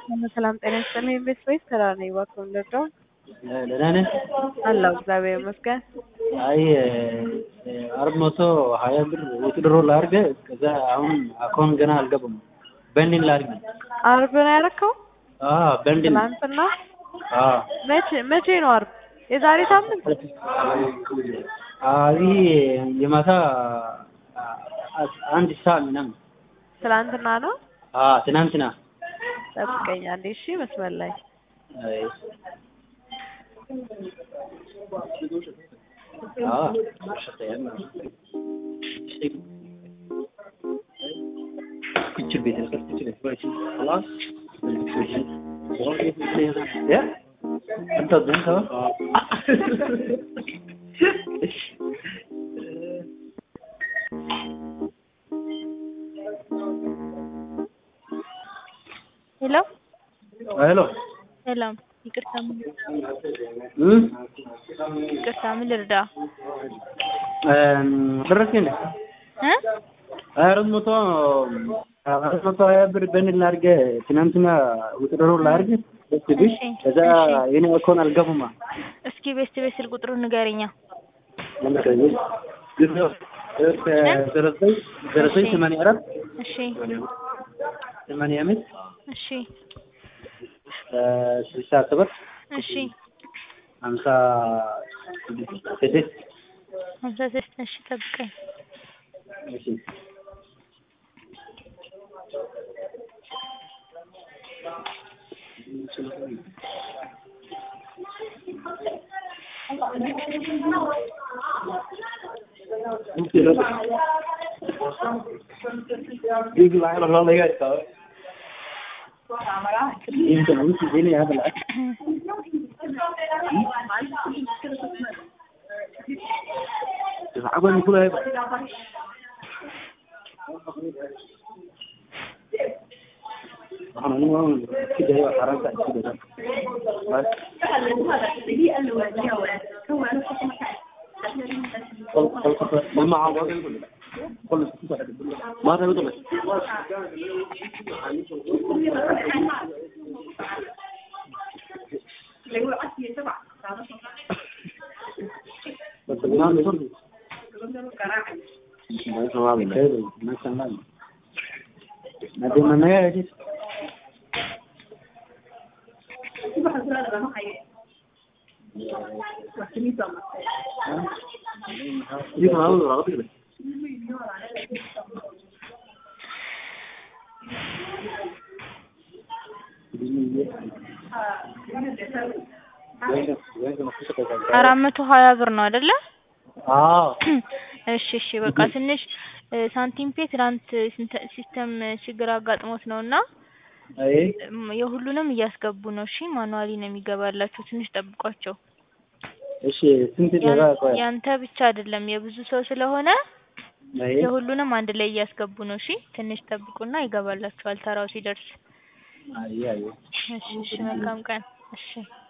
ሰላም ጤና ይስጥልኝ። ቤት ወይስ ስራ ነው? እባክዎ እንደው ደህና ነህ? አለሁ እግዚአብሔር ይመስገን። አይ 420 ብር ውትድሮ ላድርግ ከዛ አሁን አካውንት ገና አልገባም። በንድን ላድርግ? አርብ ነው ያደረከው? በንድን። ትናንትና? መቼ ነው አርብ? የዛሬ ሳምንት? ይህ የማታ 1 ሰዓት ምናምን። ትናንትና ነው? ትናንትና። ጠብቀኝ አንዴ እሺ፣ መስመር ላይ كتير بيتلقى كتير كويس خلاص يا انت ضمن ሄሎ ሄሎ ሰላም ይቅርታ ምን ልርዳ? ደረሰኝ አራት መቶ ሀያ ብር በንድን ላድርግ ትናንትና ውትድሮ ላድርግ በስብሽ ከዛ የኔ አካውንት አልገባም። እስኪ ቤስት ስልክ ቁጥሩን ንገረኛ። ዘረሰኝ 84 እሺ 85 እሺ 67 እሺ 56 እሺ ጠብቀኝ። እሺ አራት መቶ 20 ብር ነው አይደለ? እሺ እሺ በቃ ትንሽ ሳንቲም ፔ ትናንት ሲስተም ችግር አጋጥሞት ነውና የሁሉንም እያስገቡ ነው። እሺ ማኑዋሊ ነው የሚገባላችሁ፣ ትንሽ ጠብቋቸው። እሺ ስንት ደጋ ቆይ ያንተ ብቻ አይደለም የብዙ ሰው ስለሆነ የሁሉንም አንድ ላይ እያስገቡ ነው። እሺ ትንሽ ጠብቁና ይገባላችኋል ተራው ሲደርስ። አይ እሺ መልካም ቀን። እሺ